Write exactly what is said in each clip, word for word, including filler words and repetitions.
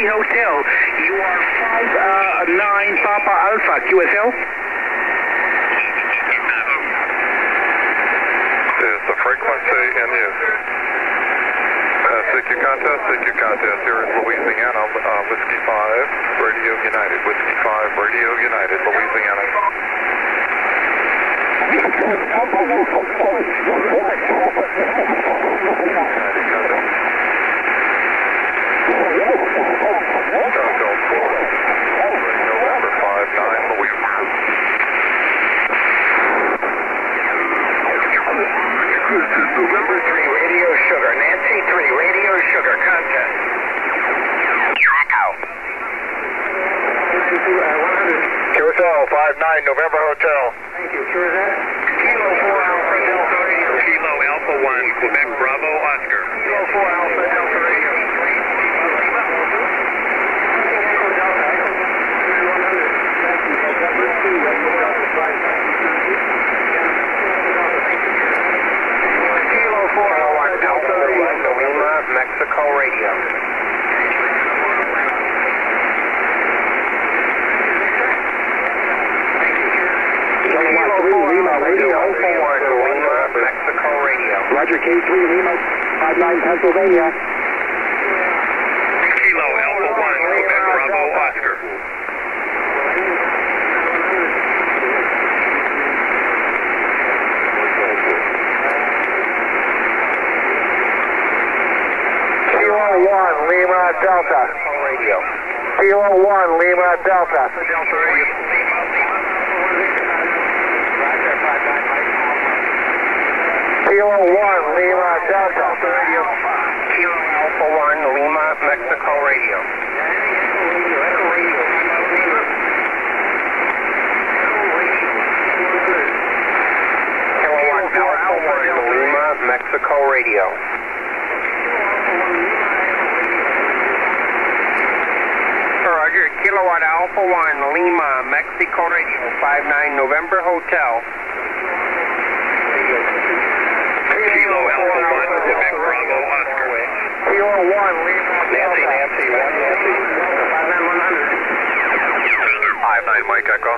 Yankee Hotel. You are five nine Papa Alpha, Q S L. Is the frequency in use? Uh, C Q contest, C Q contest here in Louisiana, uh, Whiskey five, Radio United, Whiskey five, Radio United, Louisiana. November five nine, Louisiana. November three, Radio Sugar. Nancy three, Radio Sugar. Contest. Track out. Q S L five nine, November Hotel. Thank you. Sure is that? Kilo four Alpha Delta Radio. Kilo Alpha one, Quebec Bravo Oscar. Kilo four Alpha Delta Radio. Kilo four Alpha Delta Lima, Mexico Radio. Lima Radio, four Lima, Mexico Radio. Roger, K three Lima, five nine Pennsylvania. Kilo Alpha one, Quebec Bravo Oscar. Kilo one Lima Delta. Radio. Kilo one Lima Delta. Delta Radio. Kilo one Lima Delta. Radio. Kilo Alpha one, Lima, Mexico Radio. Kilowatt Alpha one, Lima, Mexico Radio. Roger, Kilowatt Alpha one, Lima, Mexico Radio, five nine November Hotel. Kilo Alpha one, Quebec Bravo Oscar. Kilo one Lima Nancy, Nancy, one Nancy. five nine one hundred. five nine Mike Echo.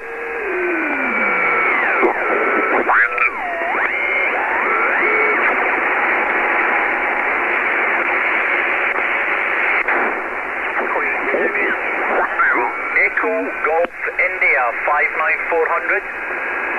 Echo Golf India five nine four hundred.